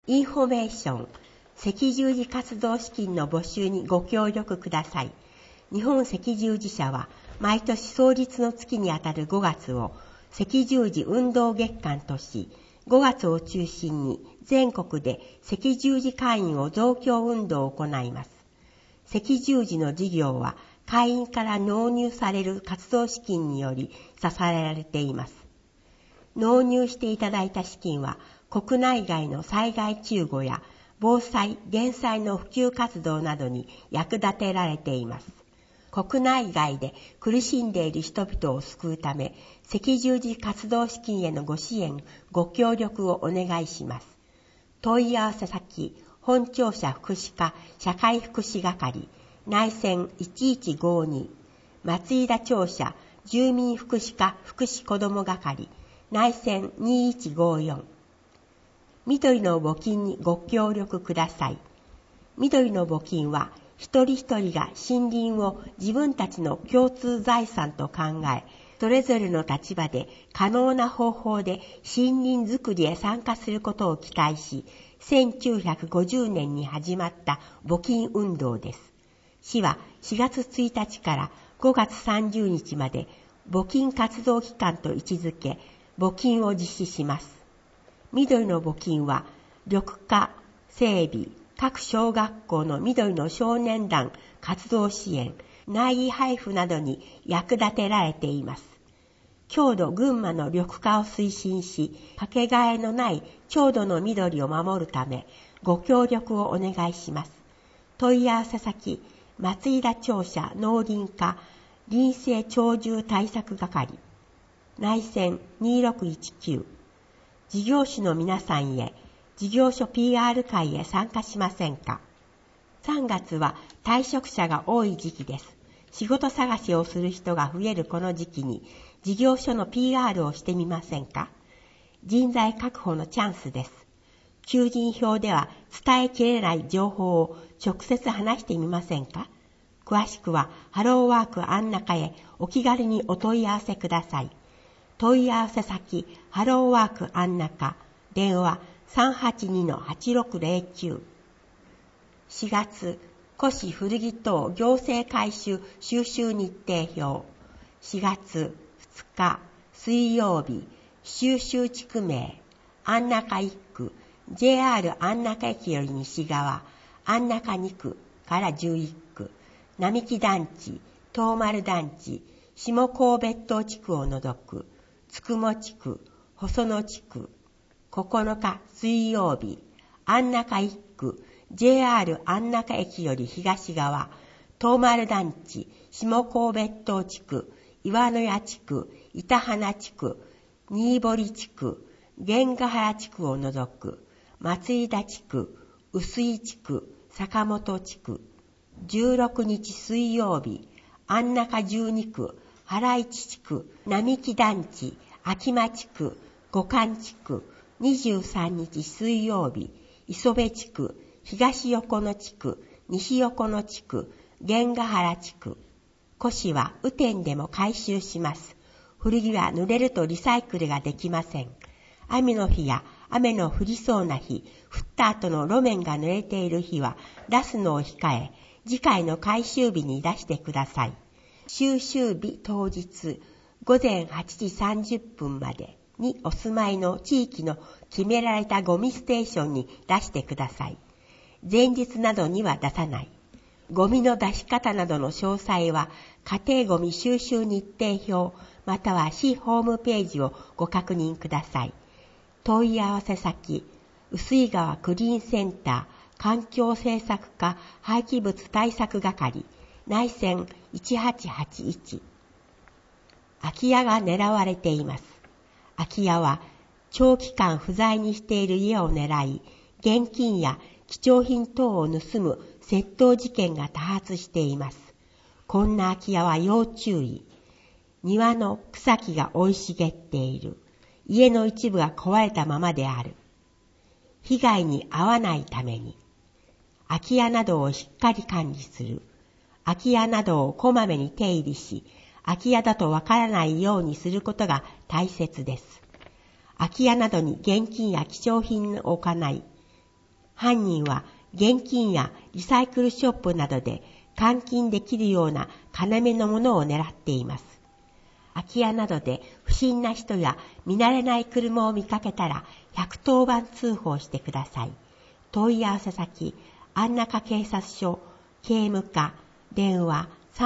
インフォメーション、赤十字活動資金の募集にご協力ください。日本赤十字社は毎年創立の月にあたる5月を赤十字運動月間とし、5月を中心に全国で赤十字会員を増強運動を行います。赤十字の事業は会員から納入される活動資金により支えられています。納入していただいた資金は国内外の災害救護や防災・減災の普及活動などに役立てられています。国内外で苦しんでいる人々を救うため、赤十字活動資金へのご支援、ご協力をお願いします。問い合わせ先、本庁舎福祉課社会福祉係、内線1152、松井田庁舎住民福祉課福祉子ども係、内線2154。緑の募金にご協力ください。緑の募金は、一人一人が森林を自分たちの共通財産と考え、それぞれの立場で可能な方法で森林づくりへ参加することを期待し、1950年に始まった募金運動です。市は4月1日から5月30日まで募金活動期間と位置づけ、募金を実施します。緑の募金は、緑化、整備、各小学校の緑の少年団活動支援、苗木配布などに役立てられています。郷土群馬の緑化を推進し、かけがえのない郷土の緑を守るため、ご協力をお願いします。問い合わせ先、松井田庁舎農林課林生鳥獣対策係、内線2619。事業主の皆さんへ、事業所 PR 会へ参加しませんか？ 3 月は退職者が多い時期です。仕事探しをする人が増えるこの時期に、事業所の PR をしてみませんか？人材確保のチャンスです。求人票では伝えきれない情報を直接話してみませんか？詳しくはハローワーク安中へお気軽にお問い合わせください。問い合わせ先、ハローワーク安中、電話 382-8609。4月、古紙古着等行政回収収集日程表。4月2日、水曜日、収集地区名、安中1区、JR 安中駅より西側、安中2区から11区、並木団地、東丸団地、下神戸島地区を除く、つくも地区、細野地区、9日水曜日、安中1区、JR 安中駅より東側、東丸団地、下神戸島地区、岩野谷地区、板花地区、新堀地区、源ヶ原地区を除く、松井田地区、臼井地区、坂本地区、16日水曜日、安中12区、原市地区、並木団地、秋間地区、五関地区、23日水曜日、磯部地区、東横野地区、西横野地区、源ヶ原地区。古紙は雨天でも回収します。古着は濡れるとリサイクルができません。雨の日や雨の降りそうな日、降った後の路面が濡れている日は出すのを控え、次回の回収日に出してください。収集日当日、午前8時30分までにお住まいの地域の決められたゴミステーションに出してください。前日などには出さない。ゴミの出し方などの詳細は家庭ゴミ収集日程表または市ホームページをご確認ください。問い合わせ先、臼井川クリーンセンター環境政策課廃棄物対策係、内線1881。空き家が狙われています。空き家は長期間不在にしている家を狙い、現金や貴重品等を盗む窃盗事件が多発しています。こんな空き家は要注意。庭の草木が生い茂っている。家の一部が壊れたままである。被害に遭わないために、空き家などをしっかり管理する。空き家などをこまめに手入れし、空き家だとわからないようにすることが大切です。空き家などに現金や貴重品を置かない。 犯人は現金やリサイクルショップなどで換金できるような要のものを狙っています。空き家などで不審な人や見慣れない車を見かけたら110番通報してください。問い合わせ先、安中警察署、警務課、電話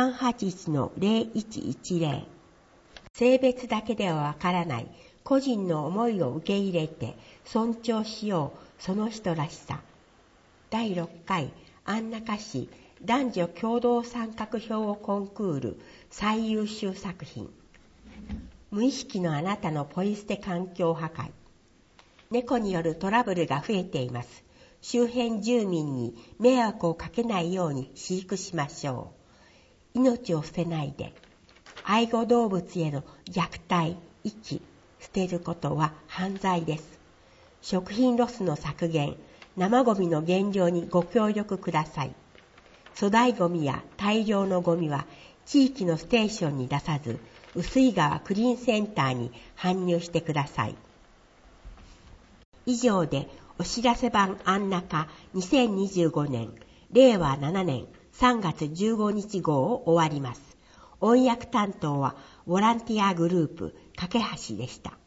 381-0110。性別だけではわからない個人の思いを受け入れて尊重しよう、その人らしさ。第6回安中市男女共同参画票コンクール最優秀作品。無意識のあなたのポイ捨て環境破壊。猫によるトラブルが増えています。周辺住民に迷惑をかけないように飼育しましょう。命を捨てないで。愛護動物への虐待、遺棄、捨てることは犯罪です。食品ロスの削減、生ゴミの減量にご協力ください。粗大ゴミや大量のゴミは地域のステーションに出さず、碓井川クリーンセンターに搬入してください。以上でお知らせ版安中2025年令和7年3月15日号を終わります。音訳担当はボランティアグループ架け橋でした。